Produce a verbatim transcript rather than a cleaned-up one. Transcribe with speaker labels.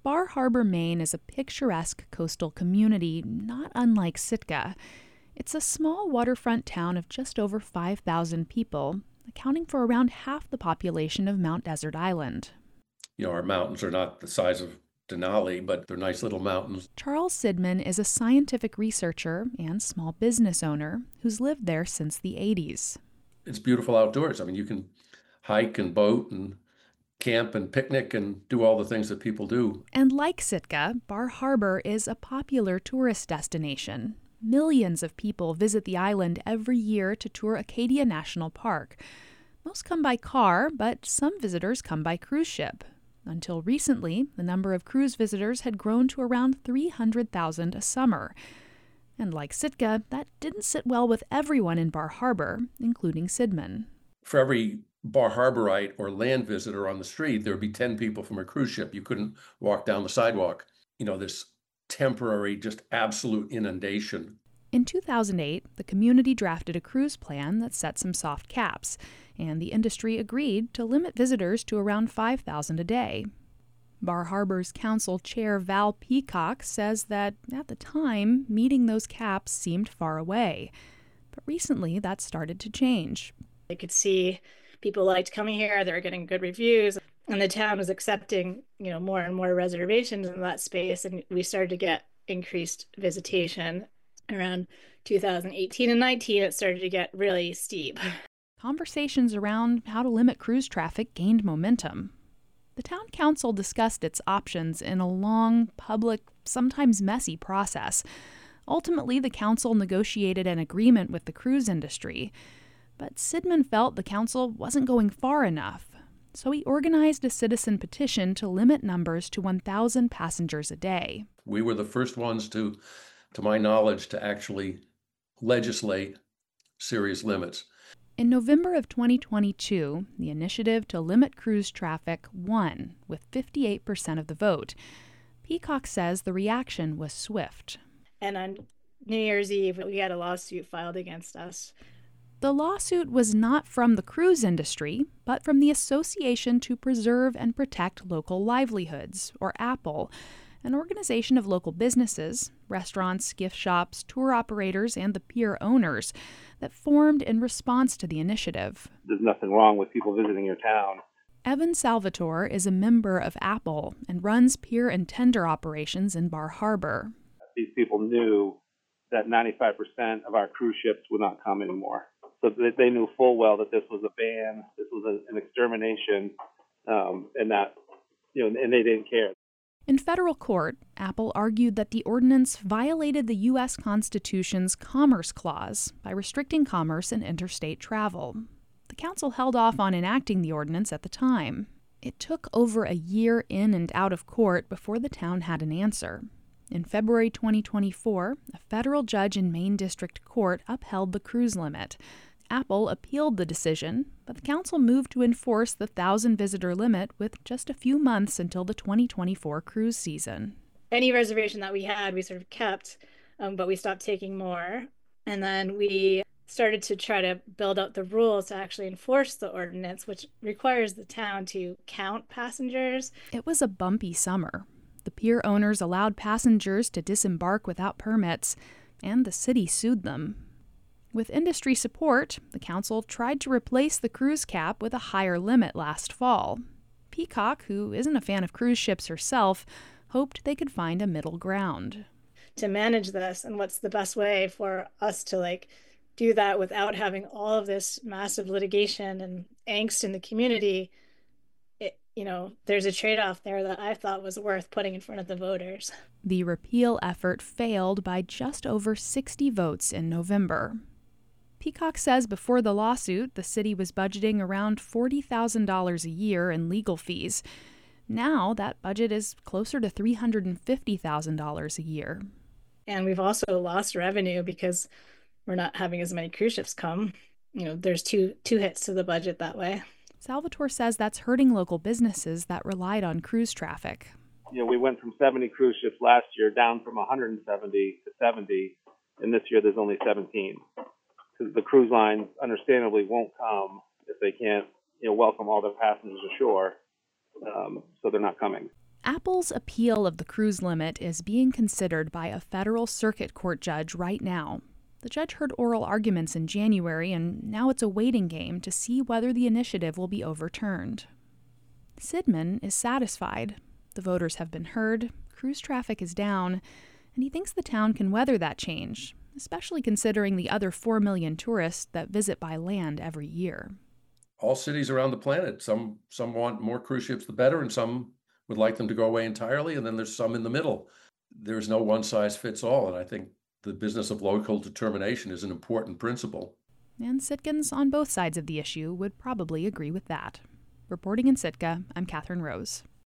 Speaker 1: Bar Harbor, Maine is a picturesque coastal community not unlike Sitka. It's a small waterfront town of just over five thousand people, accounting for around half the population of Mount Desert Island.
Speaker 2: You know, our mountains are not the size of Denali, but they're nice little mountains.
Speaker 1: Charles Sidman is a scientific researcher and small business owner who's lived there since the eighties.
Speaker 2: It's beautiful outdoors. I mean, you can hike and boat and camp and picnic and do all the things that people do.
Speaker 1: And like Sitka, Bar Harbor is a popular tourist destination. Millions of people visit the island every year to tour Acadia National Park. Most come by car, but some visitors come by cruise ship. Until recently, the number of cruise visitors had grown to around three hundred thousand a summer. And like Sitka, that didn't sit well with everyone in Bar Harbor, including Sidman.
Speaker 2: For every Bar Harborite or land visitor on the street, there would be ten people from a cruise ship. You couldn't walk down the sidewalk. You know, this temporary, just absolute inundation.
Speaker 1: In two thousand eight, the community drafted a cruise plan that set some soft caps, and the industry agreed to limit visitors to around five thousand a day. Bar Harbor's council chair Val Peacock says that, at the time, meeting those caps seemed far away. But recently, that started to change.
Speaker 3: I could see people liked coming here, they were getting good reviews, and the town was accepting, you know, more and more reservations in that space, and we started to get increased visitation. Around two thousand eighteen and nineteen, it started to get really steep.
Speaker 1: Conversations around how to limit cruise traffic gained momentum. The town council discussed its options in a long, public, sometimes messy process. Ultimately, the council negotiated an agreement with the cruise industry. But Sidman felt the council wasn't going far enough, so he organized a citizen petition to limit numbers to one thousand passengers a day.
Speaker 2: We were the first ones to, to my knowledge, to actually legislate serious limits.
Speaker 1: In November of twenty twenty-two, the initiative to limit cruise traffic won with fifty-eight percent of the vote. Peacock says the reaction was swift.
Speaker 3: And on New Year's Eve, we had a lawsuit filed against us.
Speaker 1: The lawsuit was not from the cruise industry, but from the Association to Preserve and Protect Local Livelihoods, or APPLE, an organization of local businesses, restaurants, gift shops, tour operators, and the pier owners that formed in response to the initiative.
Speaker 4: There's nothing wrong with people visiting your town.
Speaker 1: Evan Salvatore is a member of APPLE and runs pier and tender operations in Bar Harbor.
Speaker 4: These people knew that ninety-five percent of our cruise ships would not come anymore. So they knew full well that this was a ban, this was a, an extermination, um, and that, you know, and they didn't care.
Speaker 1: In federal court, APPLE argued that the ordinance violated the U S Constitution's Commerce Clause by restricting commerce and interstate travel. The council held off on enacting the ordinance at the time. It took over a year in and out of court before the town had an answer. In February twenty twenty-four, a federal judge in Maine District Court upheld the cruise limit. APPLE appealed the decision, but the council moved to enforce the one thousand visitor limit with just a few months until the twenty twenty-four cruise season.
Speaker 3: Any reservation that we had, we sort of kept, um, but we stopped taking more. And then we started to try to build out the rules to actually enforce the ordinance, which requires the town to count passengers.
Speaker 1: It was a bumpy summer. The pier owners allowed passengers to disembark without permits, and the city sued them. With industry support, the council tried to replace the cruise cap with a higher limit last fall. Peacock, who isn't a fan of cruise ships herself, hoped they could find a middle ground.
Speaker 3: To manage this, and what's the best way for us to like do that without having all of this massive litigation and angst in the community, it, you know, there's a trade-off there that I thought was worth putting in front of the voters.
Speaker 1: The repeal effort failed by just over sixty votes in November. Peacock says before the lawsuit, the city was budgeting around forty thousand dollars a year in legal fees. Now that budget is closer to three hundred fifty thousand dollars a year.
Speaker 3: And we've also lost revenue because we're not having as many cruise ships come. You know, there's two two hits to the budget that way.
Speaker 1: Salvatore says that's hurting local businesses that relied on cruise traffic.
Speaker 4: You know, we went from seventy cruise ships last year down from one hundred seventy to seventy, and this year there's only seventeen. Because the cruise lines, understandably, won't come if they can't, you know, welcome all their passengers ashore, um, so they're not coming.
Speaker 1: Apple's appeal of the cruise limit is being considered by a federal circuit court judge right now. The judge heard oral arguments in January, and now it's a waiting game to see whether the initiative will be overturned. Sidman is satisfied. The voters have been heard, cruise traffic is down, and he thinks the town can weather that change, especially considering the other four million tourists that visit by land every year.
Speaker 2: All cities around the planet, some some want more cruise ships the better, and some would like them to go away entirely, and then there's some in the middle. There's no one size fits all, and I think the business of local determination is an important principle.
Speaker 1: And Sitkans on both sides of the issue would probably agree with that. Reporting in Sitka, I'm Catherine Rose.